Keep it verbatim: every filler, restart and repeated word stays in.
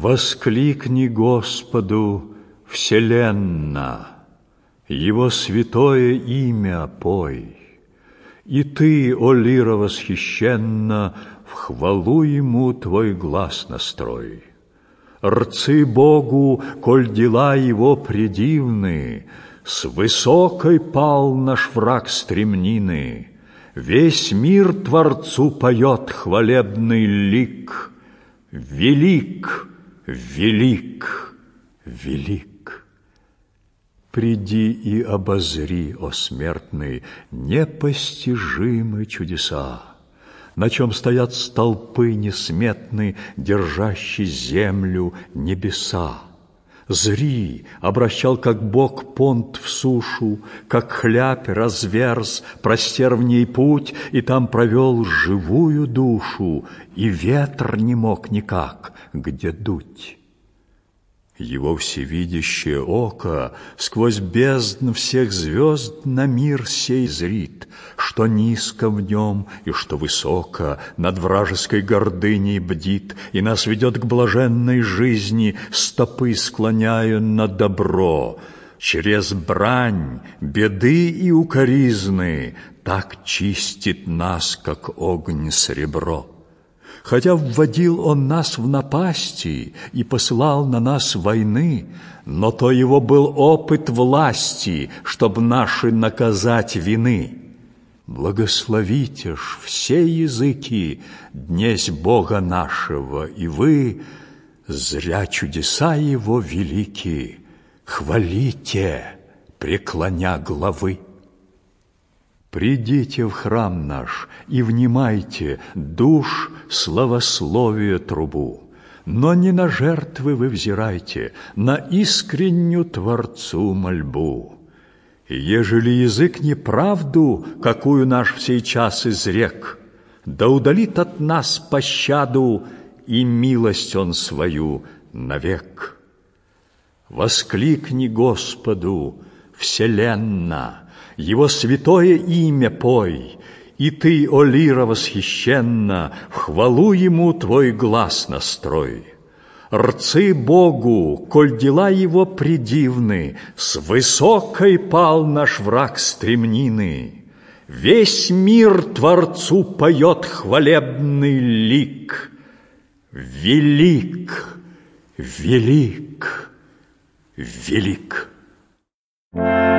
Воскликни Господу, вселенна, Его святое имя пой, и ты, о лира восхищенна, в хвалу Ему твой глас настрой. Рцы Богу, коль дела Его предивны, с высокой пал наш враг стремнины, весь мир Творцу поет хвалебный лик. Велик, велик, велик. Приди и обозри, о смертный, непостижимые чудеса, на чем стоят столпы несметны, держащие землю небеса. Зри, обращал, как Бог, понт в сушу, как хлябь разверз, простер в ней путь, и там провел живую душу, и ветр не мог никак где дуть. Его всевидящее око сквозь бездну всех звезд на мир сей зрит, что низко в нем и что высоко над вражеской гордыней бдит, и нас ведет к блаженной жизни, стопы склоняя на добро. Через брань, беды и укоризны так чистит нас, как огонь сребро. Хотя вводил Он нас в напасти и посылал на нас войны, но то Его был опыт власти, чтоб наши наказать вины. Благословите ж все языки днесь Бога нашего, и вы, зря чудеса Его велики, хвалите, преклоня главы. Придите в храм наш и внимайте душ славословие трубу, но не на жертвы вы взирайте, на искреннюю Творцу мольбу. И ежели язык неправду, какую наш в сей час изрек, да удалит от нас пощаду и милость Он свою навек. Воскликни Господу, вселенна, Его святое имя пой, и ты, о лира восхищенна, в хвалу Ему твой глас настрой. Рцы Богу, коль дела Его предивны, с высокой пал наш враг стремнины. Весь мир Творцу поет хвалебный лик. Велик, велик, велик.